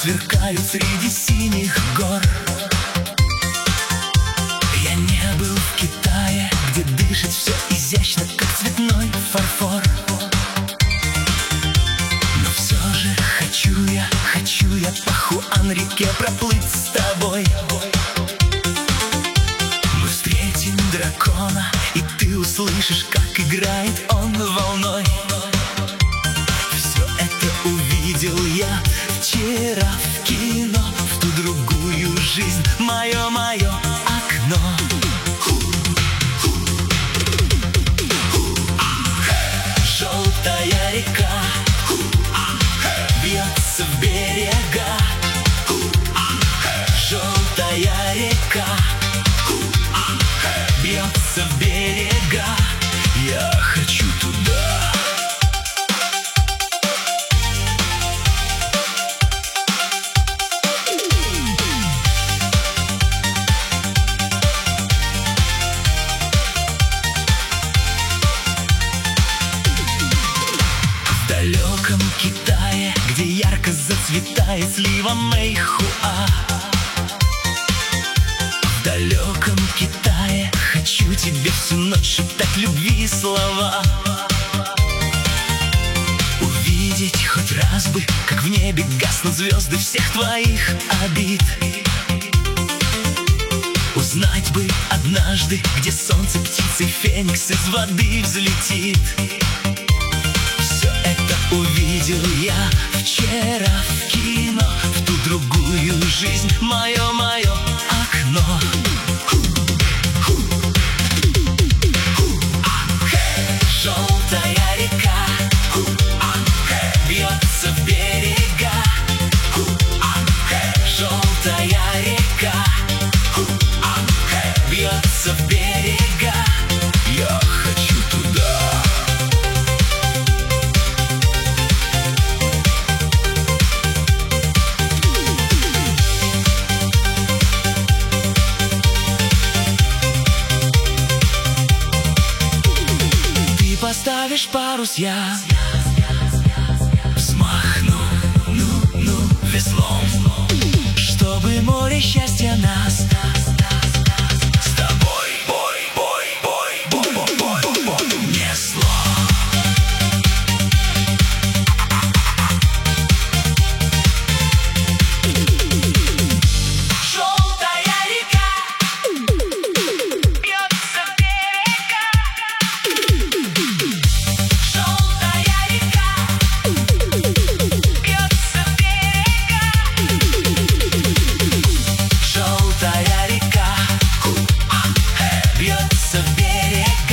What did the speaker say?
сверкают среди синих гор. Я не был в Китае, где дышит все изящно, как цветной фарфор. Но все же хочу я по Хуан-реке проплыть с тобой. Мы встретим дракона, и ты услышишь, как играет он волной. Все это увидел я вчера в кино, в ту другую жизнь, мое окно. Желтая река бьется в берега. Желтая река бьется в берега. Я хочу туда. В далеком Китае, где ярко зацветает слива Мэйхуа. В далеком Китае хочу тебе всю ночь шептать любви слова. Увидеть хоть раз бы, как в небе гаснут звезды всех твоих обид. Узнать бы однажды, где солнце птицей феникс из воды взлетит. Все это увидел я вчера в кино, в ту другую жизнь, мое окно. Желтая река бьется в берега. Желтая река бьется в берега. Я хочу туда. Ты поставишь парус, я взмахну веслом, чтобы море счастья нас с тобой несло. Желтая река бьется в берега. Желтая река бьется в берега. Желтая река бьется в берега.